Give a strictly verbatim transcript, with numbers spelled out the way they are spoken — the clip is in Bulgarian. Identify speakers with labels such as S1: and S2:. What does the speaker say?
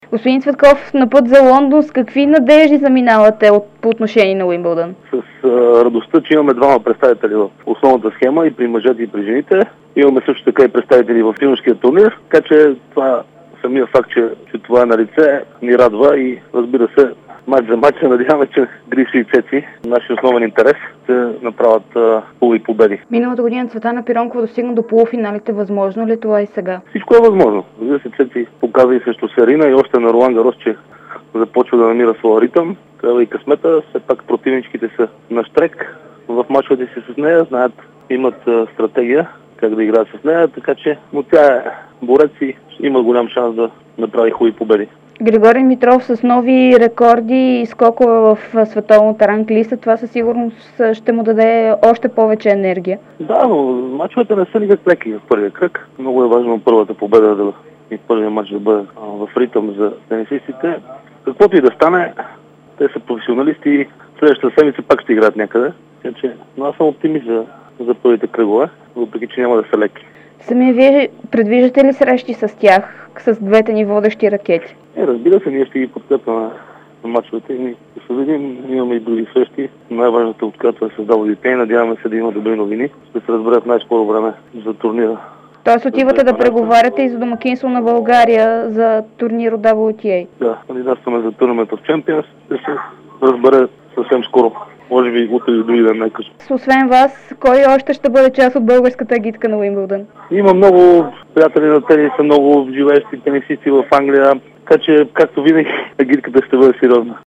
S1: Господин Цветков, на път за Лондон, с какви надежди заминавате от, по отношение на Уимбълдън?
S2: С а, радостта, че имаме двама представители в основната схема и при мъжете и при жените. Имаме също така и представители в юношеския турнир, така че това самия факт, че, че това е на лице, ни радва и разбира се, мач за мач се надяваме, че Гриши и Цеци, нашия основен интерес, ще направят а, хубави победи.
S1: Миналата година Цветана Пиронкова достигна до полуфиналите. Възможно ли това и сега?
S2: Всичко е възможно. Разбира се, Цеци показа и срещу Серина и още на Ролан Гарос, че започва да намира своя ритъм. Трябва и късмета, все пак противничките са на щрек. В мачовете си с нея знаят, имат а, стратегия как да играят с нея, така че но тя е борец и има голям шанс да направи хубави победи.
S1: Григорий Димитров с нови рекорди и скокове в световната ранглиста, това със сигурност ще му даде още повече енергия.
S2: Да, но мачовете не са никак леки в първия кръг. Много е важно първата победа да, и първият мач да бъде а, в ритъм за тенисистите. Каквото и да стане, те са професионалисти и следващата седмица пак ще играят някъде. Така че, но аз съм оптимист за, за първите кръгове, въпреки че няма да са леки.
S1: Самия вие предвиждате ли срещи с тях, с двете ни водещи ракети?
S2: Е, разбира се, ние ще ги подкрепяме на мачовете и ще видим, имаме и други срещи. Най-важната от която е създава дете и надяваме се да има добри новини. Ще се разберат най-скоро време за турнира.
S1: Тоест отивате да преговаряте и за домакинство на България за турнир от дабъл ю ти ей?
S2: Да, кандидатстваме за Tournament of Champions. Ще се разбере съвсем скоро. Може би утре или други ден най-късно.
S1: Освен вас, кой още ще бъде част от българската агитка на Уимбълдън?
S2: Има много приятели на тениса, много живеещи тенисисти в Англия. Така че, както винаги, агитката ще бъде сериозна.